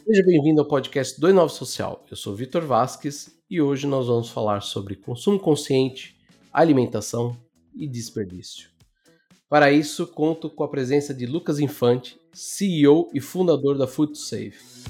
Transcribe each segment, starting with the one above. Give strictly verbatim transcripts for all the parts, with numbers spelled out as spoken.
Seja bem-vindo ao podcast do Inova Social. Eu sou Vitor Vasques e hoje nós vamos falar sobre consumo consciente, alimentação e desperdício. Para isso, conto com a presença de Lucas Infante, C E O e fundador da Food to Save.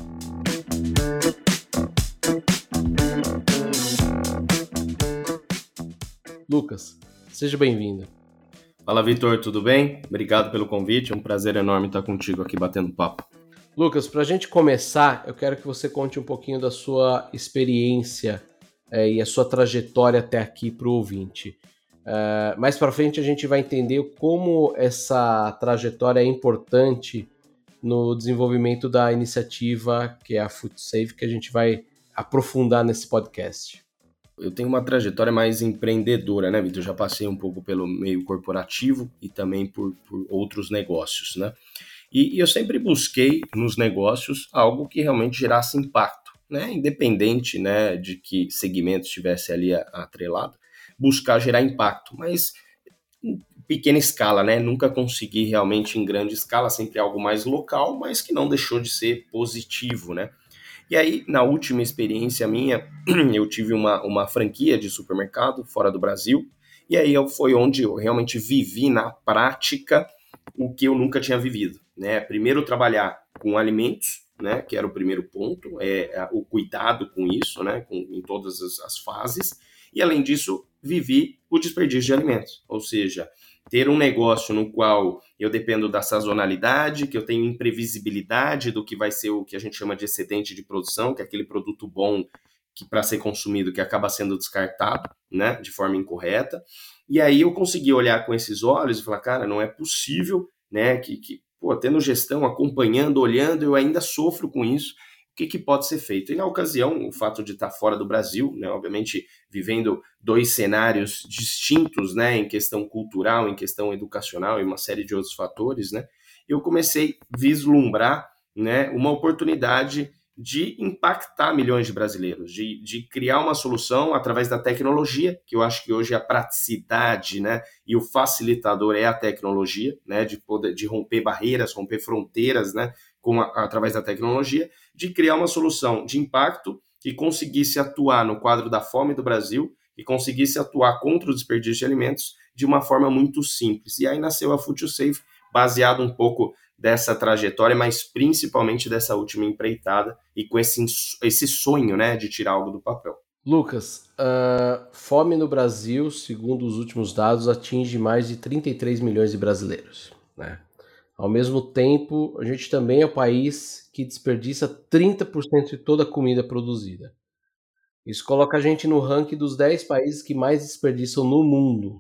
Lucas, seja bem-vindo. Fala, Vitor, tudo bem? Obrigado pelo convite, é um prazer enorme estar contigo aqui batendo papo. Lucas, para a gente começar, eu quero que você conte um pouquinho da sua experiência é, e a sua trajetória até aqui para o ouvinte. É, mais para frente a gente vai entender como essa trajetória é importante no desenvolvimento da iniciativa que é a Food to Save, que a gente vai aprofundar nesse podcast. Eu tenho uma trajetória mais empreendedora, né, Vitor? Já passei um pouco pelo meio corporativo e também por, por outros negócios, né? E, e eu sempre busquei nos negócios algo que realmente gerasse impacto, né? Independente, né, de que segmento estivesse ali atrelado, buscar gerar impacto, mas em pequena escala, né? Nunca consegui realmente em grande escala, sempre algo mais local, mas que não deixou de ser positivo, né? E aí, na última experiência minha, eu tive uma, uma franquia de supermercado fora do Brasil, e aí foi onde eu realmente vivi na prática o que eu nunca tinha vivido, né? Primeiro, trabalhar com alimentos, né? Que era o primeiro ponto, é, o cuidado com isso, né? Com, em todas as, as fases, e além disso, vivi o desperdício de alimentos, ou seja, ter um negócio no qual eu dependo da sazonalidade, que eu tenho imprevisibilidade do que vai ser o que a gente chama de excedente de produção, que é aquele produto bom que para ser consumido que acaba sendo descartado, né, de forma incorreta. E aí eu consegui olhar com esses olhos e falar, cara, não é possível, né, que, que pô, tendo gestão, acompanhando, olhando, eu ainda sofro com isso. O que, que pode ser feito? E na ocasião, o fato de estar fora do Brasil, né, obviamente vivendo dois cenários distintos, né, em questão cultural, em questão educacional e uma série de outros fatores, né, eu comecei a vislumbrar, né, uma oportunidade de impactar milhões de brasileiros, de, de criar uma solução através da tecnologia, que eu acho que hoje a praticidade, né, e o facilitador é a tecnologia, né, de, poder, de romper barreiras, romper fronteiras, né, com a, através da tecnologia, de criar uma solução de impacto que conseguisse atuar no quadro da fome do Brasil e conseguisse atuar contra o desperdício de alimentos de uma forma muito simples. E aí nasceu a Food to Save, baseado um pouco dessa trajetória, mas principalmente dessa última empreitada e com esse, esse sonho, né, de tirar algo do papel. Lucas, a fome no Brasil, segundo os últimos dados, atinge mais de trinta e três milhões de brasileiros, né? Ao mesmo tempo, a gente também é o país que desperdiça trinta por cento de toda a comida produzida. Isso coloca a gente no ranking dos dez países que mais desperdiçam no mundo.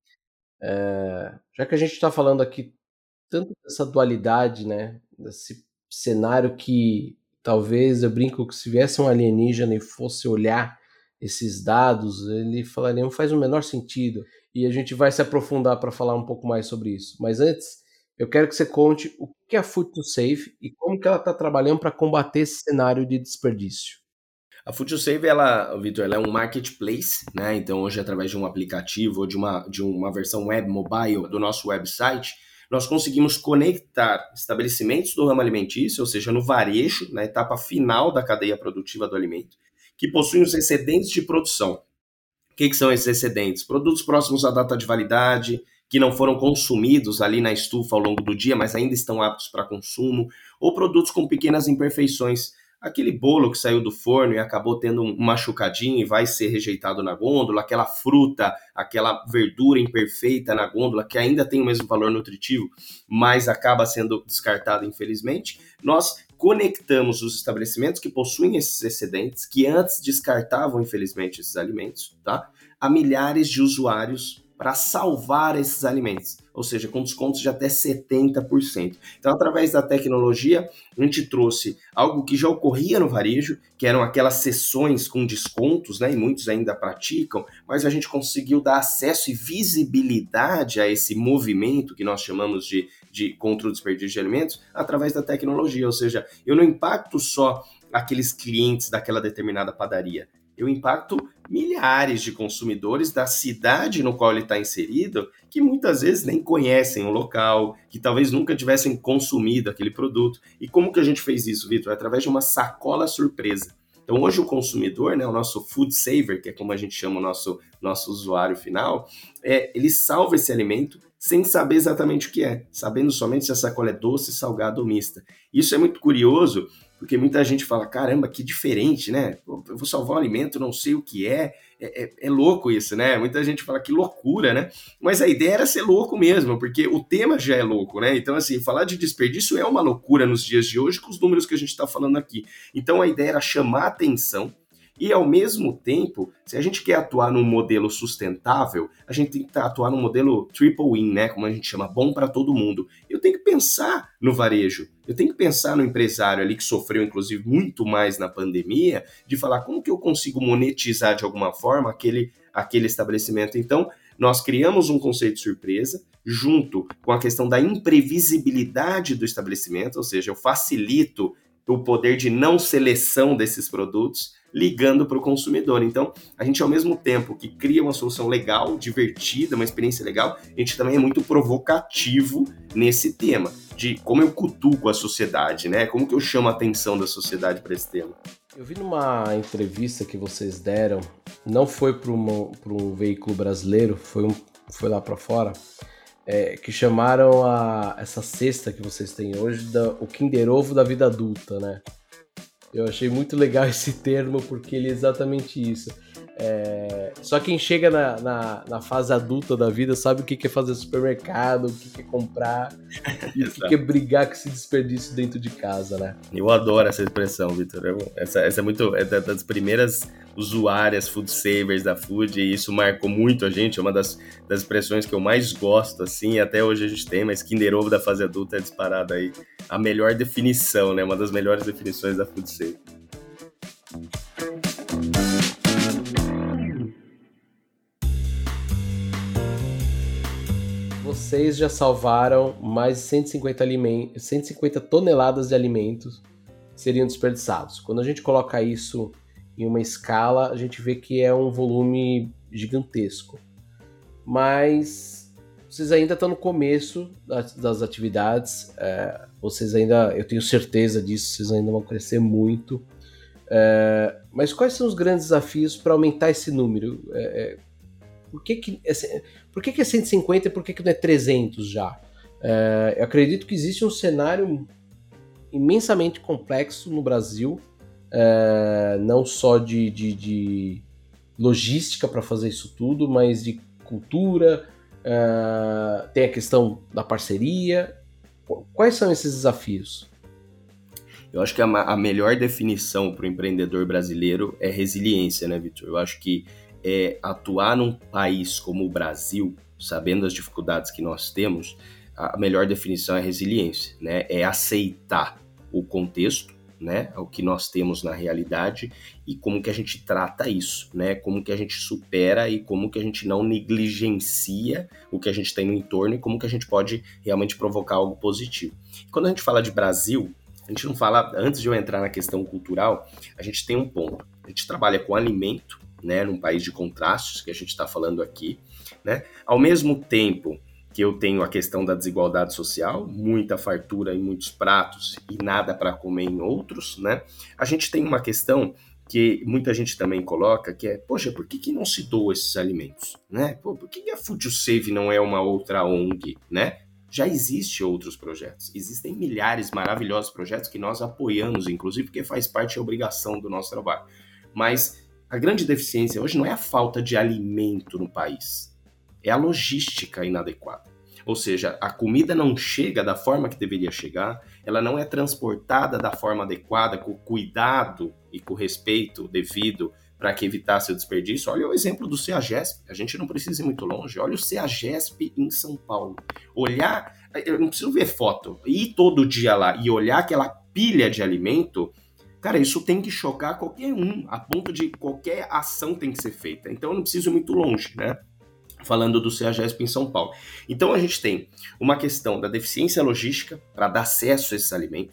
É, já que a gente está falando aqui tanto dessa dualidade, né, desse cenário que talvez eu brinco que se viesse um alienígena e fosse olhar esses dados, ele falaria, não faz o menor sentido. E a gente vai se aprofundar para falar um pouco mais sobre isso. Mas antes, eu quero que você conte o que é a Food to Save e como que ela está trabalhando para combater esse cenário de desperdício. A Food to Save, ela, Vitor, ela é um marketplace, né? Então hoje através de um aplicativo ou de uma, de uma versão web mobile do nosso website, nós conseguimos conectar estabelecimentos do ramo alimentício, ou seja, no varejo, na etapa final da cadeia produtiva do alimento, que possuem os excedentes de produção. O que, que são esses excedentes? Produtos próximos à data de validade, que não foram consumidos ali na estufa ao longo do dia, mas ainda estão aptos para consumo, ou produtos com pequenas imperfeições. Aquele bolo que saiu do forno e acabou tendo um machucadinho e vai ser rejeitado na gôndola, aquela fruta, aquela verdura imperfeita na gôndola, que ainda tem o mesmo valor nutritivo, mas acaba sendo descartada, infelizmente. Nós conectamos os estabelecimentos que possuem esses excedentes, que antes descartavam, infelizmente, esses alimentos, tá? A milhares de usuários para salvar esses alimentos, ou seja, com descontos de até setenta por cento. Então, através da tecnologia, a gente trouxe algo que já ocorria no varejo, que eram aquelas sessões com descontos, né, e muitos ainda praticam, mas a gente conseguiu dar acesso e visibilidade a esse movimento que nós chamamos de, de contra o desperdício de alimentos, através da tecnologia, ou seja, eu não impacto só aqueles clientes daquela determinada padaria, eu impacto milhares de consumidores da cidade no qual ele está inserido, que muitas vezes nem conhecem o local, que talvez nunca tivessem consumido aquele produto. E como que a gente fez isso, Vitor? Através de uma sacola surpresa. Então hoje o consumidor, né, o nosso food saver, que é como a gente chama o nosso, nosso usuário final, é, ele salva esse alimento sem saber exatamente o que é, sabendo somente se a sacola é doce, salgada ou mista. Isso é muito curioso, porque muita gente fala, caramba, que diferente, né? Eu vou salvar um alimento, não sei o que é. É, é, é louco isso, né? Muita gente fala que loucura, né? Mas a ideia era ser louco mesmo, porque o tema já é louco, né? Então, assim, falar de desperdício é uma loucura nos dias de hoje com os números que a gente está falando aqui. Então, a ideia era chamar atenção e, ao mesmo tempo, se a gente quer atuar num modelo sustentável, a gente tem que atuar num modelo triple win, né? Como a gente chama, bom para todo mundo. Eu tenho que pensar no varejo, eu tenho que pensar no empresário ali que sofreu, inclusive, muito mais na pandemia, de falar como que eu consigo monetizar de alguma forma aquele, aquele estabelecimento. Então, nós criamos um conceito de surpresa, junto com a questão da imprevisibilidade do estabelecimento, ou seja, eu facilito o poder de não seleção desses produtos, ligando para o consumidor. Então, a gente, ao mesmo tempo que cria uma solução legal, divertida, uma experiência legal, a gente também é muito provocativo nesse tema, de como eu cutuco a sociedade, né? Como que eu chamo a atenção da sociedade para esse tema. Eu vi numa entrevista que vocês deram, não foi para um veículo brasileiro, foi, um, foi lá para fora, é, que chamaram a, essa cesta que vocês têm hoje, da, o Kinder Ovo da vida adulta, né? Eu achei muito legal esse termo, porque ele é exatamente isso. É... Só quem chega na, na, na fase adulta da vida sabe o que é fazer supermercado, o que é comprar e o que é brigar com esse desperdício dentro de casa, né? Eu adoro essa expressão, Vitor. Essa, essa é muito é das primeiras usuárias food savers da Food, e isso marcou muito a gente. É uma das, das expressões que eu mais gosto, assim, até hoje a gente tem, mas Kinder Ovo da fase adulta é disparado aí a melhor definição, né? Uma das melhores definições da Food Saver. Vocês já salvaram mais de cento e cinquenta, alimentos, cento e cinquenta toneladas de alimentos que seriam desperdiçados. Quando a gente coloca isso em uma escala, a gente vê que é um volume gigantesco. Mas vocês ainda estão no começo das, das atividades, é, vocês ainda, eu tenho certeza disso, vocês ainda vão crescer muito. É, mas quais são os grandes desafios para aumentar esse número? É, é, Por que que, por que que é cento e cinquenta e por que que não é trezentos já? É, eu acredito que existe um cenário imensamente complexo no Brasil, é, não só de, de, de logística para fazer isso tudo, mas de cultura, é, tem a questão da parceria. Quais são esses desafios? Eu acho que a, a melhor definição para o empreendedor brasileiro é resiliência, né, Vitor? Eu acho que é atuar num país como o Brasil, sabendo as dificuldades que nós temos, a melhor definição é resiliência, né? É aceitar o contexto, né? O que nós temos na realidade e como que a gente trata isso, né? Como que a gente supera e como que a gente não negligencia o que a gente tem no entorno e como que a gente pode realmente provocar algo positivo. Quando a gente fala de Brasil, a gente não fala, antes de eu entrar na questão cultural, a gente tem um ponto. A gente trabalha com alimento, né, num país de contrastes, que a gente está falando aqui, né? Ao mesmo tempo que eu tenho a questão da desigualdade social, muita fartura em muitos pratos e nada para comer em outros, né? A gente tem uma questão que muita gente também coloca, que é, poxa, por que que não se doa esses alimentos, né? Pô, por que a Food Save não é uma outra O N G, né? Já existem outros projetos, existem milhares de maravilhosos projetos que nós apoiamos, inclusive, porque faz parte da obrigação do nosso trabalho, mas a grande deficiência hoje não é a falta de alimento no país, é a logística inadequada. Ou seja, a comida não chega da forma que deveria chegar, ela não é transportada da forma adequada, com cuidado e com respeito devido para que evitasse o desperdício. Olha o exemplo do CEAGESP, a gente não precisa ir muito longe, olha o CEAGESP em São Paulo. Olhar, eu não preciso ver foto, ir todo dia lá e olhar aquela pilha de alimento. Cara, isso tem que chocar qualquer um, a ponto de qualquer ação tem que ser feita. Então eu não preciso ir muito longe, né? Falando do CEAGESP em São Paulo. Então a gente tem uma questão da deficiência logística para dar acesso a esses alimentos.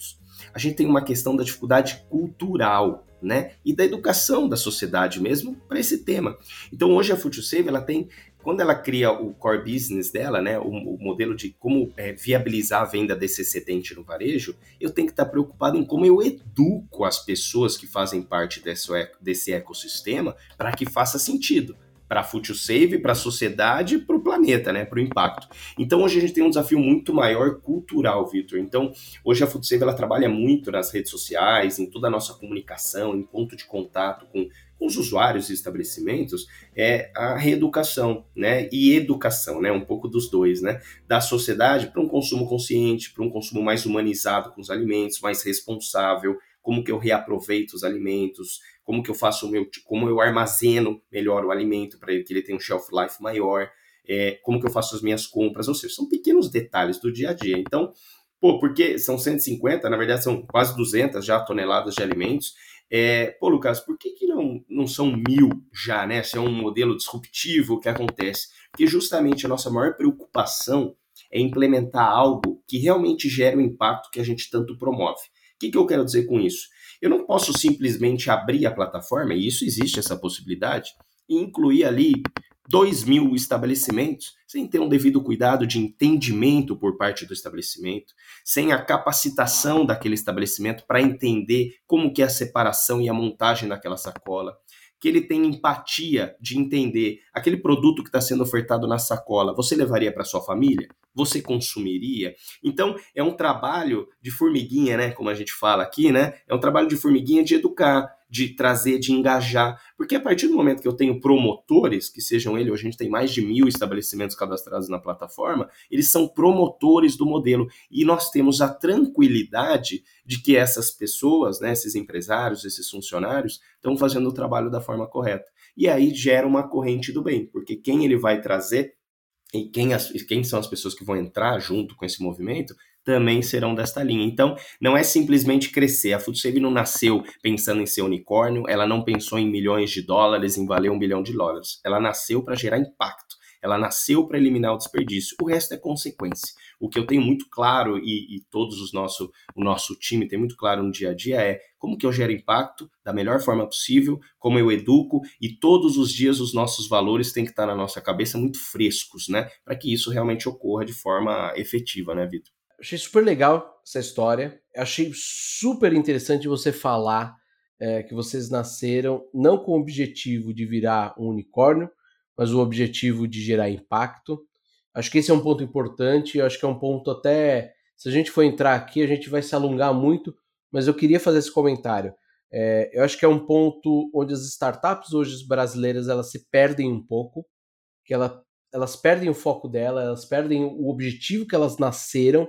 a gente tem uma questão da dificuldade cultural, né? E da educação da sociedade mesmo para esse tema. Então hoje a FutureSave, ela tem, quando ela cria o core business dela, né, o, o modelo de como é, viabilizar a venda desse excedente no varejo, eu tenho que estar preocupado em como eu educo as pessoas que fazem parte desse, desse ecossistema para que faça sentido para a FutureSave, para a sociedade e para o planeta, né, para o impacto. Então hoje a gente tem um desafio muito maior cultural, Vitor. Então hoje a FutureSave, ela trabalha muito nas redes sociais, em toda a nossa comunicação, em ponto de contato com com os usuários e estabelecimentos, é a reeducação, né, e educação, né, um pouco dos dois, né, da sociedade para um consumo consciente, para um consumo mais humanizado com os alimentos, mais responsável, como que eu reaproveito os alimentos, como que eu faço o meu, como eu armazeno melhor o alimento para que ele tenha um shelf life maior, é, como que eu faço as minhas compras, ou seja, são pequenos detalhes do dia a dia. Então, pô, porque são cento e cinquenta, na verdade são quase duzentas já toneladas de alimentos. É, pô, Lucas, por que, que não, não são mil já, né? Se é um modelo disruptivo, o que acontece? Porque justamente a nossa maior preocupação é implementar algo que realmente gere o impacto que a gente tanto promove. O que, que eu quero dizer com isso? Eu não posso simplesmente abrir a plataforma, e isso existe essa possibilidade, e incluir ali dois mil estabelecimentos, sem ter um devido cuidado de entendimento por parte do estabelecimento, sem a capacitação daquele estabelecimento para entender como que é a separação e a montagem daquela sacola, que ele tenha empatia de entender aquele produto que está sendo ofertado na sacola, você levaria para sua família? Você consumiria? Então, é um trabalho de formiguinha, né? Como a gente fala aqui, né? É um trabalho de formiguinha de educar, de trazer, de engajar. Porque a partir do momento que eu tenho promotores, que sejam eles, hoje a gente tem mais de mil estabelecimentos cadastrados na plataforma, eles são promotores do modelo. E nós temos a tranquilidade de que essas pessoas, né, esses empresários, esses funcionários, estão fazendo o trabalho da forma correta. E aí gera uma corrente do bem, porque quem ele vai trazer e quem, as, quem são as pessoas que vão entrar junto com esse movimento também serão desta linha. Então, não é simplesmente crescer. A FoodSave não nasceu pensando em ser unicórnio, ela não pensou em milhões de dólares, em valer um bilhão de dólares. Ela nasceu para gerar impacto. Ela nasceu para eliminar o desperdício. O resto é consequência. O que eu tenho muito claro, e, e todos os nosso, o nosso time tem muito claro no dia a dia, é como que eu gero impacto da melhor forma possível, como eu educo, e todos os dias os nossos valores têm que estar na nossa cabeça muito frescos, né? Para que isso realmente ocorra de forma efetiva, né, Vitor? Achei super legal essa história. Achei super interessante você falar é, que vocês nasceram não com o objetivo de virar um unicórnio, mas o objetivo de gerar impacto. Acho que esse é um ponto importante, acho que é um ponto até, se a gente for entrar aqui, a gente vai se alongar muito, mas eu queria fazer esse comentário. É, eu acho que é um ponto onde as startups hoje brasileiras, elas se perdem um pouco, que ela, elas perdem o foco dela, elas perdem o objetivo que elas nasceram,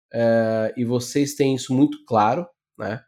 é, e vocês têm isso muito claro, né?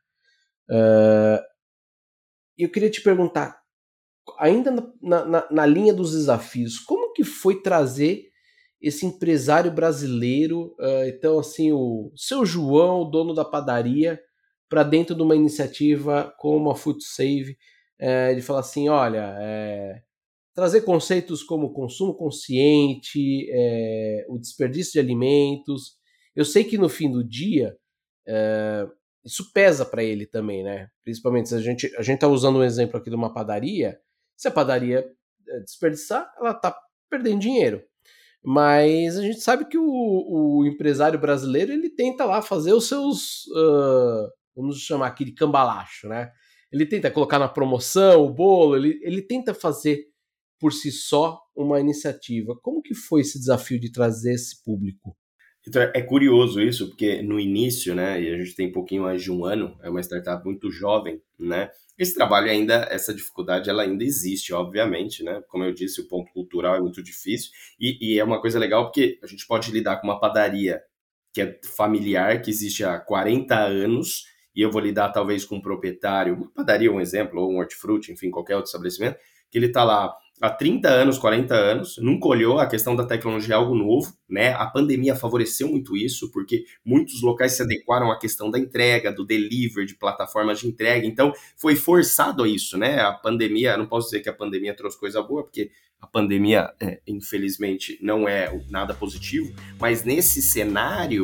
É, eu queria te perguntar, ainda na, na, na linha dos desafios, como que foi trazer esse empresário brasileiro, uh, então assim, o seu João, o dono da padaria, para dentro de uma iniciativa como a FoodSave, é, de falar assim, olha, é, trazer conceitos como consumo consciente, é, o desperdício de alimentos. Eu sei que no fim do dia, é, isso pesa para ele também, né? Principalmente se a gente a gente tá usando um exemplo aqui de uma padaria, se a padaria desperdiçar, ela tá perdendo dinheiro. Mas a gente sabe que o, o empresário brasileiro, ele tenta lá fazer os seus, uh, vamos chamar aqui de cambalacho, né? Ele tenta colocar na promoção o bolo, ele, ele tenta fazer por si só uma iniciativa. Como que foi esse desafio de trazer esse público? Então, é curioso isso, porque no início, né, e a gente tem um pouquinho mais de um ano, é uma startup muito jovem, né, esse trabalho ainda, essa dificuldade, ela ainda existe, obviamente, né, como eu disse, o ponto cultural é muito difícil, e, e é uma coisa legal porque a gente pode lidar com uma padaria que é familiar, que existe há quarenta anos, e eu vou lidar talvez com um proprietário, uma padaria, um exemplo, ou um hortifruti, enfim, qualquer outro estabelecimento, que ele está lá há trinta anos, quarenta anos, nunca olhou a questão da tecnologia é algo novo, né? A pandemia favoreceu muito isso, porque muitos locais se adequaram à questão da entrega, do delivery, de plataformas de entrega, então foi forçado a isso, né? A pandemia, não posso dizer que a pandemia trouxe coisa boa, porque a pandemia, é, infelizmente, não é nada positivo, mas nesse cenário,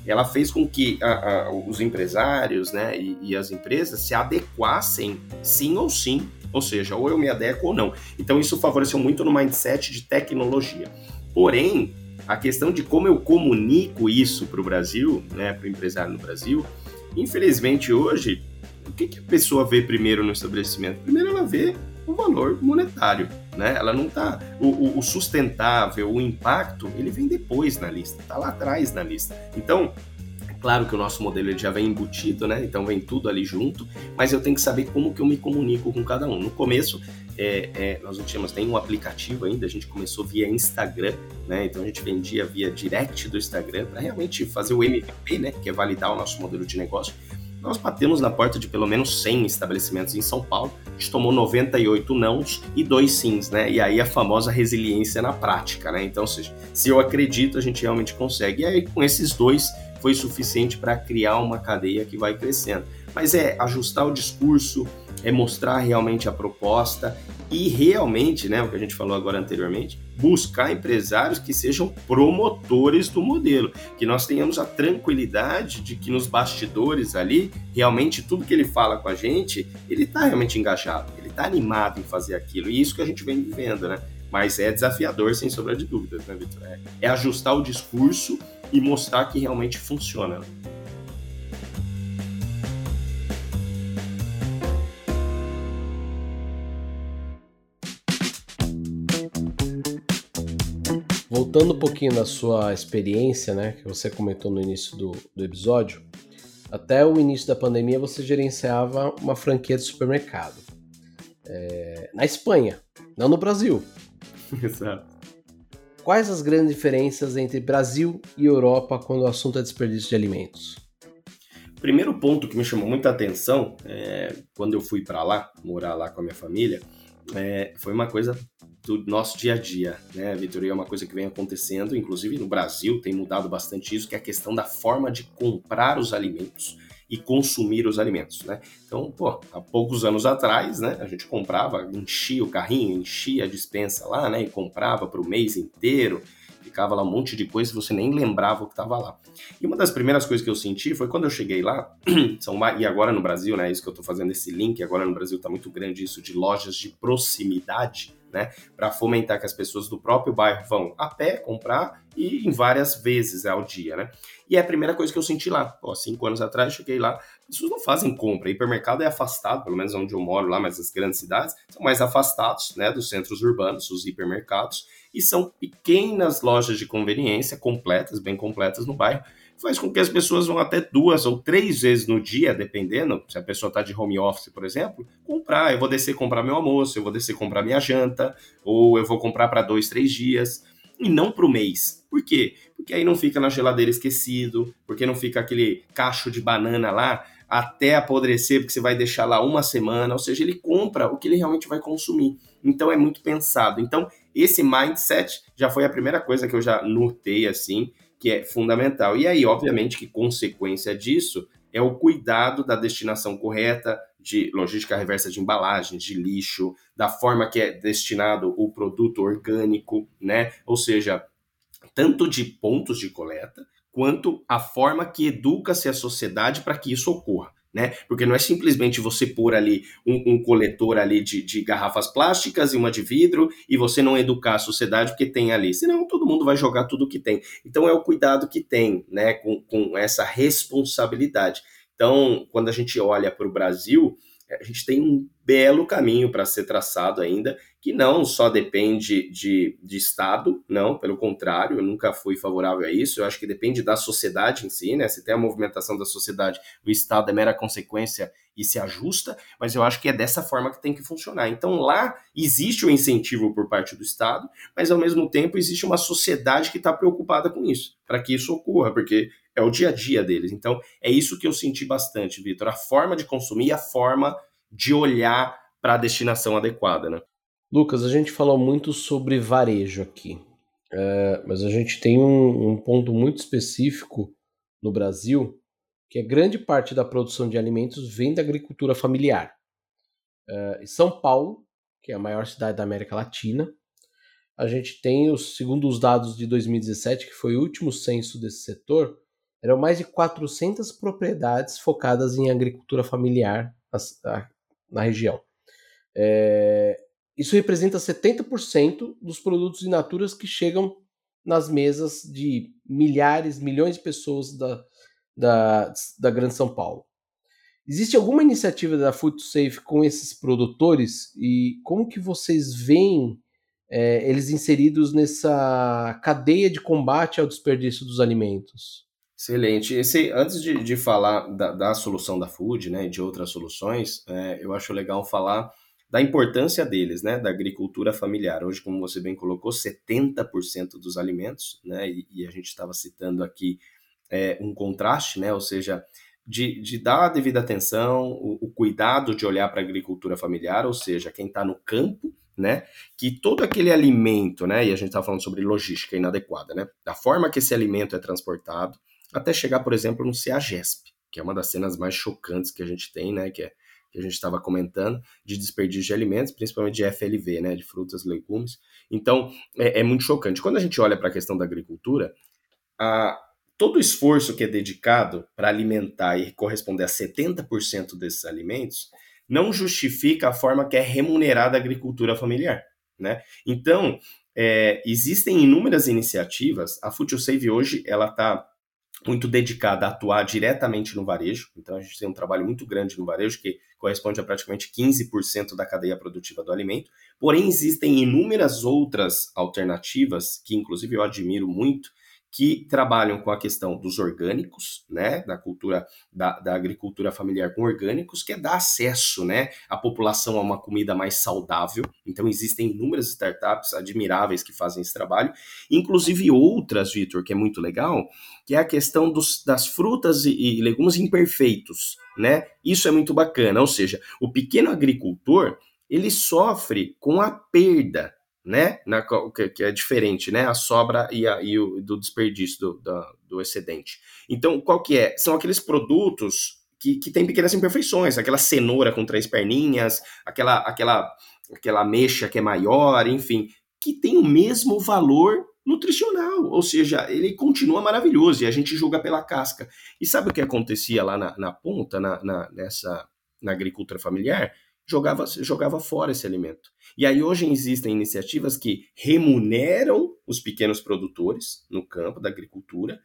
ela fez com que a, a, os empresários, né, e, e as empresas se adequassem sim ou sim, ou seja, ou eu me adequo ou não. Então isso favoreceu muito no mindset de tecnologia. Porém, a questão de como eu comunico isso para o Brasil, né, para o empresário no Brasil, infelizmente hoje, o que, que a pessoa vê primeiro no estabelecimento? Primeiro ela vê o valor monetário, né? Ela não tá, o, o sustentável, o impacto, ele vem depois na lista, tá lá atrás na lista. Então, é claro que o nosso modelo ele já vem embutido, né? Então vem tudo ali junto, mas eu tenho que saber como que eu me comunico com cada um. No começo, é, é, nós não tínhamos nenhum aplicativo ainda, a gente começou via Instagram, né? Então a gente vendia via direct do Instagram para realmente fazer o M V P, né? Que é validar o nosso modelo de negócio. Nós batemos na porta de pelo menos cem estabelecimentos em São Paulo, a gente tomou noventa e oito nãos e dois sims, né? E aí a famosa resiliência na prática, né? Então, ou seja, se eu acredito, a gente realmente consegue. E aí com esses dois foi suficiente para criar uma cadeia que vai crescendo. Mas é ajustar o discurso, é mostrar realmente a proposta e realmente, né, o que a gente falou agora anteriormente, buscar empresários que sejam promotores do modelo, que nós tenhamos a tranquilidade de que nos bastidores ali, realmente tudo que ele fala com a gente, ele está realmente engajado, ele está animado em fazer aquilo, e isso que a gente vem vivendo, né? Mas é desafiador, sem sombra de dúvidas, né, Vitor? É, é ajustar o discurso e mostrar que realmente funciona, né? Voltando um pouquinho na sua experiência, né, que você comentou no início do, do episódio, até o início da pandemia você gerenciava uma franquia de supermercado. É, na Espanha, não no Brasil. Exato. Quais as grandes diferenças entre Brasil e Europa quando o assunto é desperdício de alimentos? O primeiro ponto que me chamou muita atenção, é, quando eu fui para lá, morar lá com a minha família, é, foi uma coisa do nosso dia a dia, né, Vitor? E é uma coisa que vem acontecendo, inclusive no Brasil tem mudado bastante isso, que é a questão da forma de comprar os alimentos e consumir os alimentos, né? Então, pô, há poucos anos atrás, né, a gente comprava, enchia o carrinho, enchia a despensa lá, né, e comprava para o mês inteiro, ficava lá um monte de coisa e você nem lembrava o que estava lá. E uma das primeiras coisas que eu senti foi quando eu cheguei lá, são, e agora no Brasil, né, isso que eu estou fazendo esse link, agora no Brasil está muito grande isso de lojas de proximidade, né, para fomentar que as pessoas do próprio bairro vão a pé comprar e em várias vezes ao dia, né? E é a primeira coisa que eu senti lá. Pô, cinco anos atrás, cheguei lá, as pessoas não fazem compra. Hipermercado é afastado, pelo menos onde eu moro lá, mas as grandes cidades são mais afastados, né, dos centros urbanos, os hipermercados, e são pequenas lojas de conveniência, completas, bem completas no bairro, faz com que as pessoas vão até duas ou três vezes no dia, dependendo, se a pessoa está de home office, por exemplo, comprar. Eu vou descer comprar meu almoço, eu vou descer comprar minha janta, ou eu vou comprar para dois, três dias, e não para o mês. Por quê? Porque aí não fica na geladeira esquecido, porque não fica aquele cacho de banana lá até apodrecer, porque você vai deixar lá uma semana, ou seja, ele compra o que ele realmente vai consumir. Então é muito pensado. Então esse mindset já foi a primeira coisa que eu já notei assim, que é fundamental. E aí, obviamente, que consequência disso é o cuidado da destinação correta, de logística reversa de embalagens, de lixo, da forma que é destinado o produto orgânico, né? Ou seja, tanto de pontos de coleta, quanto a forma que educa-se a sociedade para que isso ocorra, né? Porque não é simplesmente você pôr ali um, um coletor ali de, de garrafas plásticas e uma de vidro e você não educar a sociedade porque tem ali, senão todo mundo vai jogar tudo que tem. Então é o cuidado que tem, né, com, com essa responsabilidade. Então, quando a gente olha para o Brasil, a gente tem um belo caminho para ser traçado ainda, que não só depende de, de Estado, não, pelo contrário, eu nunca fui favorável a isso, eu acho que depende da sociedade em si, né? Se tem a movimentação da sociedade, o Estado é mera consequência e se ajusta, mas eu acho que é dessa forma que tem que funcionar. Então lá existe o incentivo por parte do Estado, mas ao mesmo tempo existe uma sociedade que está preocupada com isso, para que isso ocorra, porque é o dia a dia deles. Então é isso que eu senti bastante, Vitor, a forma de consumir, a forma de olhar para a destinação adequada, né? Lucas, a gente falou muito sobre varejo aqui, é, mas a gente tem um, um ponto muito específico no Brasil, que a grande parte da produção de alimentos vem da agricultura familiar. É, em São Paulo, que é a maior cidade da América Latina, a gente tem, os, segundo os dados de dois mil e dezessete, que foi o último censo desse setor, eram mais de quatrocentas propriedades focadas em agricultura familiar na, na região. É, isso representa setenta por cento dos produtos in natura que chegam nas mesas de milhares, milhões de pessoas da, da, da Grande São Paulo. Existe alguma iniciativa da Food Safe com esses produtores e como que vocês veem é, eles inseridos nessa cadeia de combate ao desperdício dos alimentos? Excelente. Esse, antes de, de falar da, da solução da Food, né, e de outras soluções, é, eu acho legal falar da importância deles, né, da agricultura familiar. Hoje, como você bem colocou, setenta por cento dos alimentos, né, e, e a gente estava citando aqui é, um contraste, né, ou seja, de, de dar a devida atenção, o, o cuidado de olhar para a agricultura familiar, ou seja, quem está no campo, né, que todo aquele alimento, né, e a gente está falando sobre logística inadequada, né, da forma que esse alimento é transportado, até chegar, por exemplo, no CEAGESP, que é uma das cenas mais chocantes que a gente tem, né, que, é, que a gente estava comentando, de desperdício de alimentos, principalmente de F L V, né, de frutas e legumes. Então, é, é muito chocante. Quando a gente olha para a questão da agricultura, a, todo o esforço que é dedicado para alimentar e corresponder a setenta por cento desses alimentos não justifica a forma que é remunerada a agricultura familiar, né? Então, é, existem inúmeras iniciativas. A Food to Save hoje, ela está muito dedicada a atuar diretamente no varejo. Então, a gente tem um trabalho muito grande no varejo, que corresponde a praticamente quinze por cento da cadeia produtiva do alimento. Porém, existem inúmeras outras alternativas, que inclusive eu admiro muito, que trabalham com a questão dos orgânicos, né, da cultura, da, da agricultura familiar com orgânicos, que é dar acesso, né, à população a uma comida mais saudável. Então existem inúmeras startups admiráveis que fazem esse trabalho, inclusive outras, Vitor, que é muito legal, que é a questão dos, das frutas e, e legumes imperfeitos, né, isso é muito bacana, ou seja, o pequeno agricultor, ele sofre com a perda, né, na, que é diferente, né, a sobra e, a, e o do desperdício do, do, do excedente. Então, qual que é? São aqueles produtos que, que têm pequenas imperfeições, aquela cenoura com três perninhas, aquela, aquela, aquela ameixa que é maior, enfim, que tem o mesmo valor nutricional, ou seja, ele continua maravilhoso e a gente julga pela casca. E sabe o que acontecia lá na, na ponta, na, na, nessa, na agricultura familiar? Jogava, jogava fora esse alimento. E aí hoje existem iniciativas que remuneram os pequenos produtores no campo da agricultura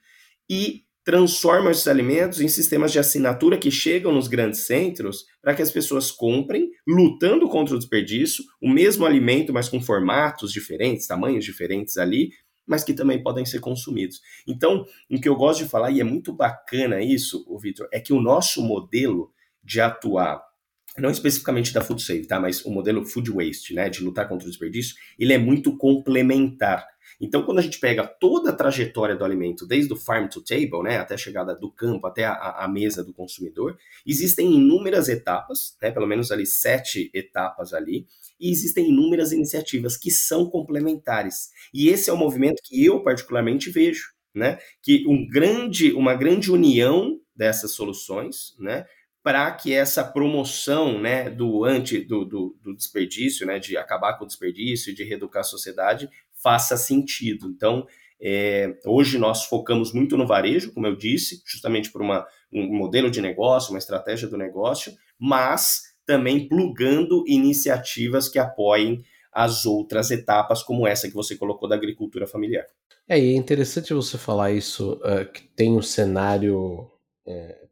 e transformam esses alimentos em sistemas de assinatura que chegam nos grandes centros para que as pessoas comprem, lutando contra o desperdício, o mesmo alimento, mas com formatos diferentes, tamanhos diferentes ali, mas que também podem ser consumidos. Então, o que eu gosto de falar, e é muito bacana isso, Vitor, é que o nosso modelo de atuar, não especificamente da Food Safe, tá? Mas o modelo Food Waste, né, de lutar contra o desperdício, ele é muito complementar. Então, quando a gente pega toda a trajetória do alimento, desde o farm to table, né, até a chegada do campo, até a, a mesa do consumidor, existem inúmeras etapas, né, pelo menos ali sete etapas ali, e existem inúmeras iniciativas que são complementares. E esse é o movimento que eu particularmente vejo, né, que um grande, uma grande união dessas soluções, né, para que essa promoção, né, do, anti, do, do, do desperdício, né, de acabar com o desperdício e de reeducar a sociedade, faça sentido. Então, é, hoje nós focamos muito no varejo, como eu disse, justamente por uma, um modelo de negócio, uma estratégia do negócio, mas também plugando iniciativas que apoiem as outras etapas, como essa que você colocou da agricultura familiar. É, e é interessante você falar isso, uh, que tem um cenário... É...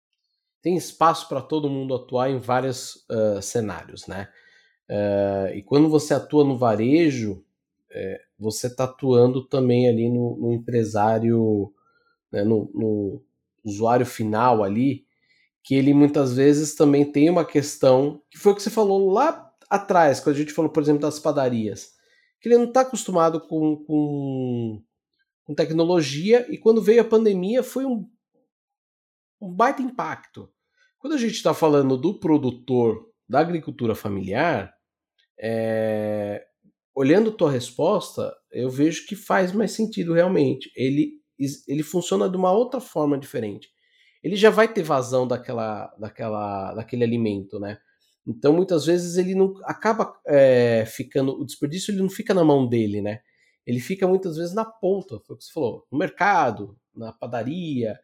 tem espaço para todo mundo atuar em vários uh, cenários, né? Uh, e quando você atua no varejo, é, você está atuando também ali no, no empresário, né, no, no usuário final ali, que ele muitas vezes também tem uma questão, que foi o que você falou lá atrás, quando a gente falou, por exemplo, das padarias, que ele não está acostumado com, com, com tecnologia, e quando veio a pandemia foi um, um baita impacto. Quando a gente está falando do produtor da agricultura familiar, é, olhando tua resposta, eu vejo que faz mais sentido realmente. Ele, ele funciona de uma outra forma diferente. Ele já vai ter vazão daquela, daquela, daquele alimento, né? Então, muitas vezes, ele não acaba é, ficando... o desperdício ele não fica na mão dele, né? Ele fica, muitas vezes, na ponta, foi o que você falou, no mercado, na padaria,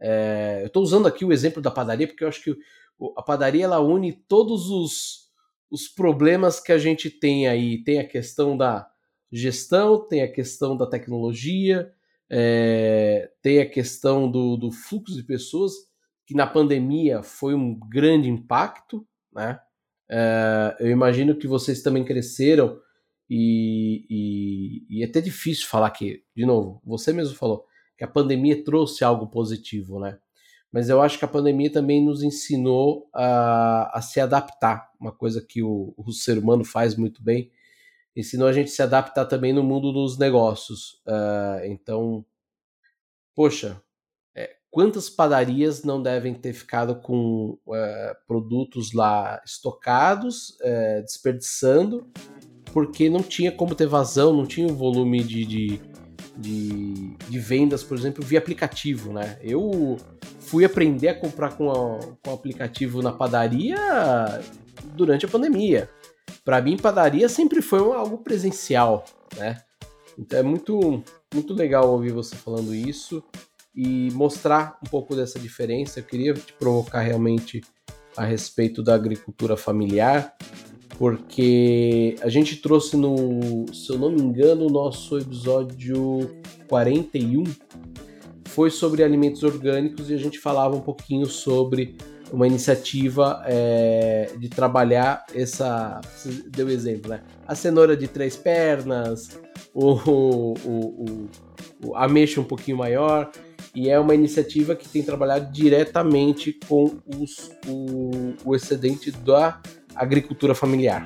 É, eu estou usando aqui o exemplo da padaria, porque eu acho que a padaria ela une todos os, os problemas que a gente tem aí. Tem a questão da gestão, tem a questão da tecnologia, é, tem a questão do, do fluxo de pessoas, que na pandemia foi um grande impacto, né? É, eu imagino que vocês também cresceram e, e, e é até difícil falar que, de novo, você mesmo falou que a pandemia trouxe algo positivo, né? Mas eu acho que a pandemia também nos ensinou a, a se adaptar, uma coisa que o, o ser humano faz muito bem, ensinou a gente a se adaptar também no mundo dos negócios. Uh, então, poxa, é, quantas padarias não devem ter ficado com uh, produtos lá estocados, uh, desperdiçando, porque não tinha como ter vazão, não tinha um volume de, de, de, de vendas, por exemplo, via aplicativo, né? Eu fui aprender a comprar com, a, com o aplicativo na padaria durante a pandemia. Para mim, padaria sempre foi algo presencial, né? Então é muito, muito legal ouvir você falando isso e mostrar um pouco dessa diferença. Eu queria te provocar realmente a respeito da agricultura familiar, porque a gente trouxe no, se eu não me engano, o nosso episódio quarenta e um foi sobre alimentos orgânicos e a gente falava um pouquinho sobre uma iniciativa é, de trabalhar essa, você deu exemplo, né? A cenoura de três pernas, o, o, o, o a ameixa um pouquinho maior, e é uma iniciativa que tem trabalhado diretamente com os, o, o excedente da agricultura familiar.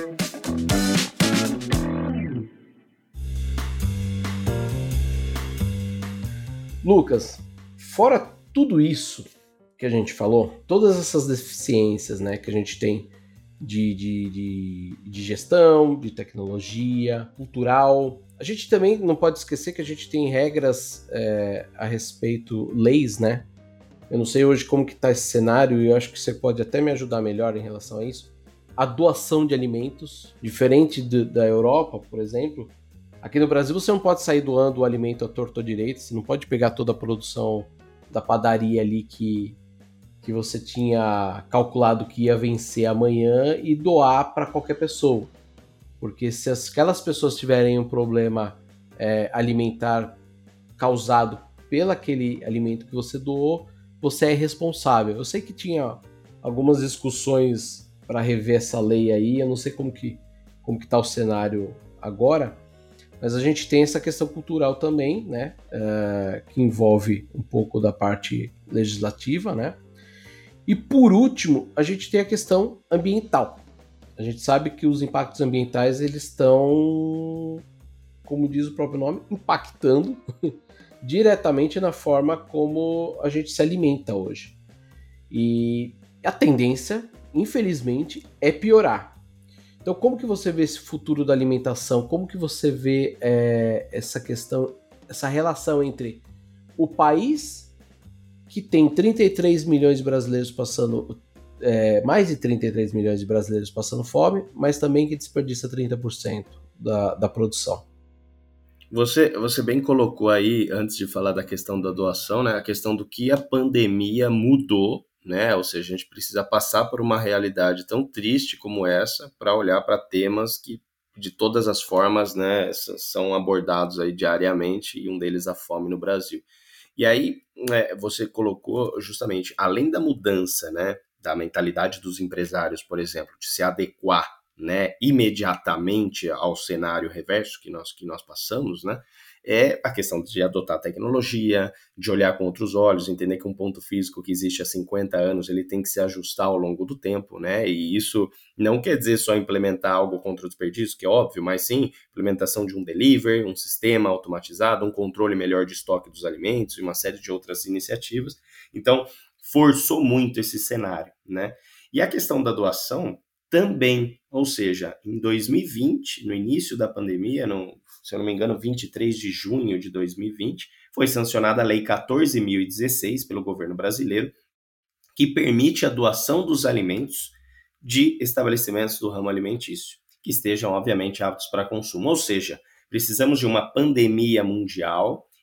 Lucas, fora tudo isso que a gente falou, todas essas deficiências, né, que a gente tem de, de, de, de gestão, de tecnologia, cultural, a gente também não pode esquecer que a gente tem regras é, a respeito, leis, né? Eu não sei hoje como que está esse cenário e eu acho que você pode até me ajudar melhor em relação a isso. A doação de alimentos, diferente de, da Europa, por exemplo, aqui no Brasil você não pode sair doando o alimento à torto ou direito, você não pode pegar toda a produção da padaria ali que, que você tinha calculado que ia vencer amanhã e doar para qualquer pessoa. Porque se aquelas pessoas tiverem um problema é, alimentar causado pelo aquele alimento que você doou, você é responsável. Eu sei que tinha algumas discussões para rever essa lei aí, eu não sei como que como que tá o cenário agora, mas a gente tem essa questão cultural também, né, uh, que envolve um pouco da parte legislativa, né, e por último, a gente tem a questão ambiental. A gente sabe que os impactos ambientais, eles estão, como diz o próprio nome, impactando diretamente na forma como a gente se alimenta hoje. E a tendência, infelizmente, é piorar. Então, como que você vê esse futuro da alimentação? Como que você vê é, essa questão, essa relação entre o país que tem trinta e três milhões de brasileiros passando, é, mais de trinta e três milhões de brasileiros passando fome, mas também que desperdiça trinta por cento da, da produção? Você, você bem colocou aí, antes de falar da questão da doação, né, a questão do que a pandemia mudou, né? Ou seja, a gente precisa passar por uma realidade tão triste como essa para olhar para temas que, de todas as formas, né, são abordados aí diariamente, e um deles a fome no Brasil. E aí, né, você colocou justamente, além da mudança, né, da mentalidade dos empresários, por exemplo, de se adequar, né, imediatamente ao cenário reverso que nós, que nós passamos, né, é a questão de adotar tecnologia, de olhar com outros olhos, entender que um ponto físico que existe há cinquenta anos, ele tem que se ajustar ao longo do tempo, né, e isso não quer dizer só implementar algo contra o desperdício, que é óbvio, mas sim implementação de um delivery, um sistema automatizado, um controle melhor de estoque dos alimentos e uma série de outras iniciativas. Então, forçou muito esse cenário, né, e a questão da doação também, ou seja, em dois mil e vinte, no início da pandemia, no, se eu não me engano, vinte e três de junho de dois mil e vinte, foi sancionada a Lei quatorze mil e dezesseis pelo governo brasileiro, que permite a doação dos alimentos de estabelecimentos do ramo alimentício, que estejam, obviamente, aptos para consumo. Ou seja, precisamos de uma pandemia mundial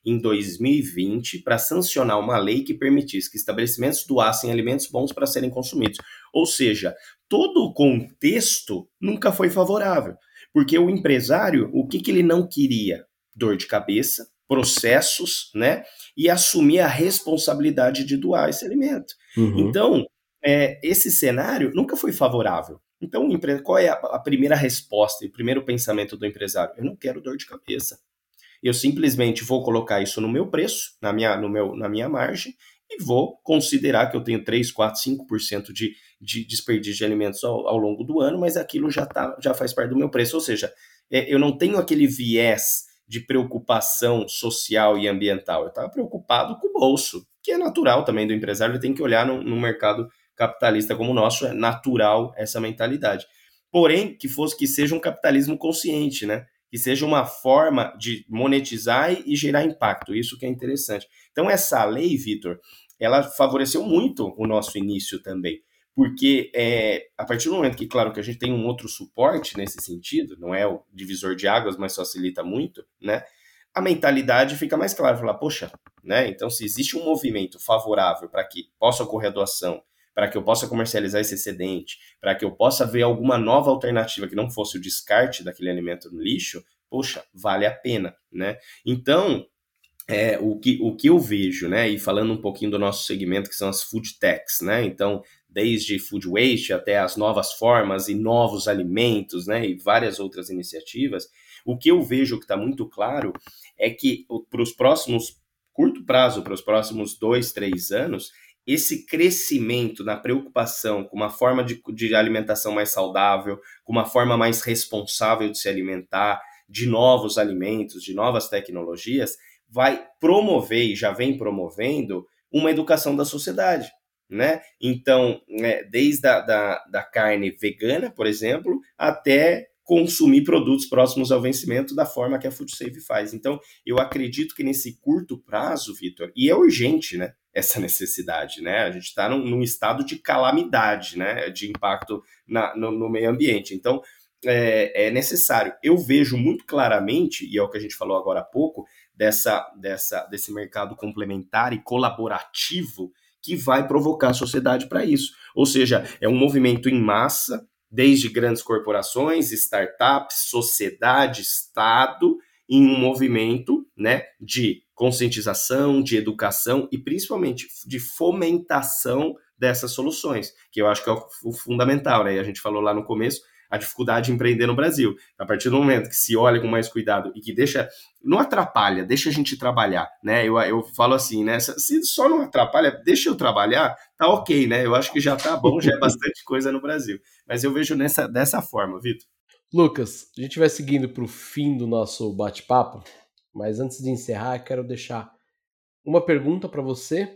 em dois mil e vinte para sancionar uma lei que permitisse que estabelecimentos doassem alimentos bons para serem consumidos. Ou seja, todo o contexto nunca foi favorável, porque o empresário, o que, que ele não queria? Dor de cabeça, processos, né? E assumir a responsabilidade de doar esse alimento. Uhum. Então, é, esse cenário nunca foi favorável. Então, qual é a, a primeira resposta e o primeiro pensamento do empresário? Eu não quero dor de cabeça. Eu simplesmente vou colocar isso no meu preço, na minha, no meu, na minha margem, e vou considerar que eu tenho três, quatro, cinco por cento de, de desperdício de alimentos ao, ao longo do ano, mas aquilo já, tá, já faz parte do meu preço. Ou seja, é, eu não tenho aquele viés de preocupação social e ambiental. Eu estava preocupado com o bolso, que é natural também do empresário, ele tem que olhar no, no mercado capitalista como o nosso, é natural essa mentalidade. Porém, que fosse que seja um capitalismo consciente, né? Que seja uma forma de monetizar e gerar impacto, isso que é interessante. Então, essa lei, Vitor, ela favoreceu muito o nosso início também, porque é, a partir do momento que, claro, que a gente tem um outro suporte nesse sentido, não é o divisor de águas, mas facilita muito, né? A mentalidade fica mais clara, falar, poxa, né? Então, se existe um movimento favorável para que possa ocorrer a doação, para que eu possa comercializar esse excedente, para que eu possa ver alguma nova alternativa que não fosse o descarte daquele alimento no lixo, poxa, vale a pena, né? Então, é, o, que, o que eu vejo, né, e falando um pouquinho do nosso segmento, que são as food techs, né, então, desde food waste até as novas formas e novos alimentos, né, e várias outras iniciativas, o que eu vejo que está muito claro é que para os próximos, curto prazo, para os próximos dois, três anos, esse crescimento na preocupação com uma forma de, de alimentação mais saudável, com uma forma mais responsável de se alimentar, de novos alimentos, de novas tecnologias, vai promover e já vem promovendo uma educação da sociedade, né? Então, né, desde a da, da carne vegana, por exemplo, até consumir produtos próximos ao vencimento da forma que a FoodSafe faz. Então, eu acredito que nesse curto prazo, Vitor, e é urgente, né, essa necessidade, né? A gente está num, num estado de calamidade, né, de impacto na, no, no meio ambiente. Então, é, é necessário. Eu vejo muito claramente, e é o que a gente falou agora há pouco, dessa, dessa, desse mercado complementar e colaborativo que vai provocar a sociedade para isso. Ou seja, é um movimento em massa, desde grandes corporações, startups, sociedade, Estado, em um movimento, né, de conscientização, de educação e principalmente de fomentação dessas soluções, que eu acho que é o, o fundamental, né? E a gente falou lá no começo, a dificuldade de empreender no Brasil. A partir do momento que se olha com mais cuidado e que deixa, não atrapalha, deixa a gente trabalhar, né? Eu, eu falo assim, né? Se só não atrapalha, deixa eu trabalhar, tá ok, né? Eu acho que já tá bom, já é bastante coisa no Brasil. Mas eu vejo nessa, dessa forma, Vitor. Lucas, a gente vai seguindo para o fim do nosso bate-papo, mas antes de encerrar, eu quero deixar uma pergunta para você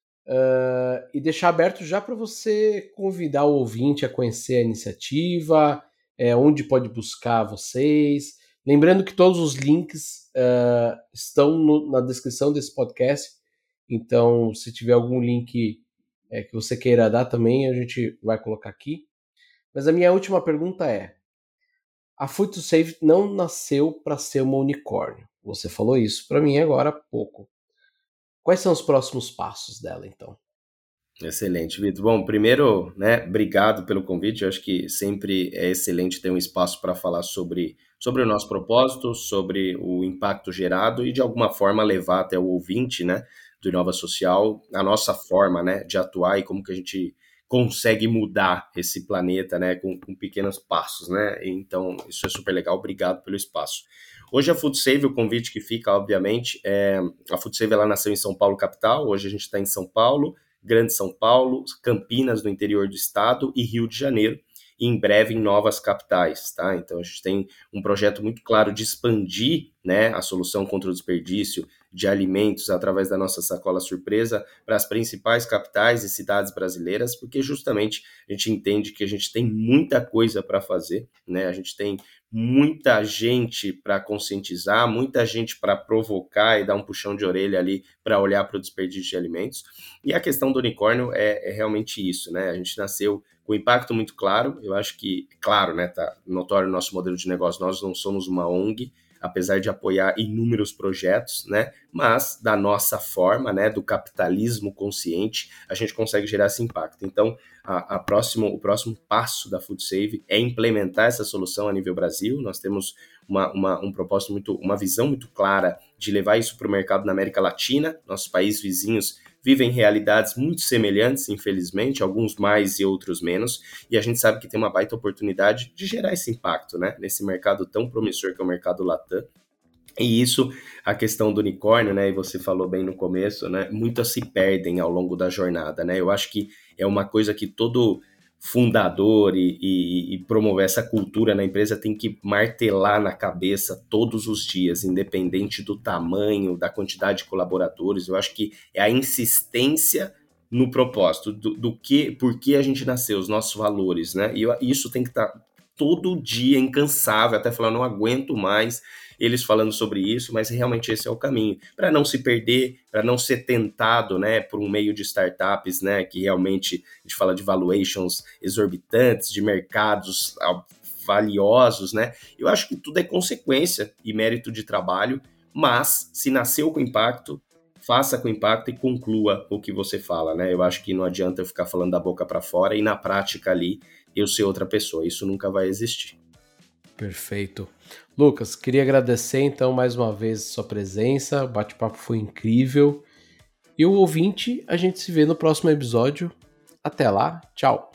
uh, e deixar aberto já para você convidar o ouvinte a conhecer a iniciativa, é, onde pode buscar vocês. Lembrando que todos os links uh, estão no, na descrição desse podcast, então se tiver algum link é, que você queira dar também, a gente vai colocar aqui. Mas a minha última pergunta é: a FoodSafe não nasceu para ser uma unicórnio. Você falou isso para mim agora há pouco. Quais são os próximos passos dela, então? Excelente, Vitor. Bom, primeiro, né, obrigado pelo convite. Eu acho que sempre é excelente ter um espaço para falar sobre, sobre o nosso propósito, sobre o impacto gerado e, de alguma forma, levar até o ouvinte, né, do Inova Social a nossa forma, né, de atuar e como que a gente consegue mudar esse planeta, né, com, com pequenos passos, né? Então, isso é super legal. Obrigado pelo espaço. Hoje a FoodSafe, o convite que fica, obviamente, é, a FoodSafe ela nasceu em São Paulo, capital. Hoje a gente está em São Paulo, Grande São Paulo, Campinas, no interior do estado, e Rio de Janeiro, e em breve em novas capitais, tá? Então a gente tem um projeto muito claro de expandir, né, a solução contra o desperdício de alimentos através da nossa sacola surpresa para as principais capitais e cidades brasileiras, porque justamente a gente entende que a gente tem muita coisa para fazer, né? A gente tem muita gente para conscientizar, muita gente para provocar e dar um puxão de orelha ali para olhar para o desperdício de alimentos. E a questão do unicórnio é, é realmente isso, né? A gente nasceu com impacto muito claro. Eu acho que, claro, né, tá notório o nosso modelo de negócio, nós não somos uma O N G, apesar de apoiar inúmeros projetos, né? Mas da nossa forma, né, do capitalismo consciente, a gente consegue gerar esse impacto. Então, a, a próximo, o próximo passo da FoodSave é implementar essa solução a nível Brasil. Nós temos uma, uma, um propósito muito, uma visão muito clara de levar isso para o mercado na América Latina. Nossos países vizinhos vivem realidades muito semelhantes, infelizmente, alguns mais e outros menos, e a gente sabe que tem uma baita oportunidade de gerar esse impacto, né, nesse mercado tão promissor que é o mercado Latam. E isso, a questão do unicórnio, né, e você falou bem no começo, né, muitas se perdem ao longo da jornada, né, eu acho que é uma coisa que todo fundador e, e, e promover essa cultura na empresa tem que martelar na cabeça todos os dias, independente do tamanho, da quantidade de colaboradores. Eu acho que é a insistência no propósito, do, do que, por que a gente nasceu, os nossos valores, né, e eu, isso tem que estar todo dia incansável, até falar, não aguento mais eles falando sobre isso, mas realmente esse é o caminho, para não se perder, para não ser tentado, né, por um meio de startups, né, que realmente a gente fala de valuations exorbitantes, de mercados valiosos, né, eu acho que tudo é consequência e mérito de trabalho, mas se nasceu com impacto, faça com impacto e conclua o que você fala, né, eu acho que não adianta eu ficar falando da boca para fora e na prática ali eu ser outra pessoa, isso nunca vai existir. Perfeito. Lucas, queria agradecer então mais uma vez sua presença, o bate-papo foi incrível. E o ouvinte, a gente se vê no próximo episódio. Até lá, tchau!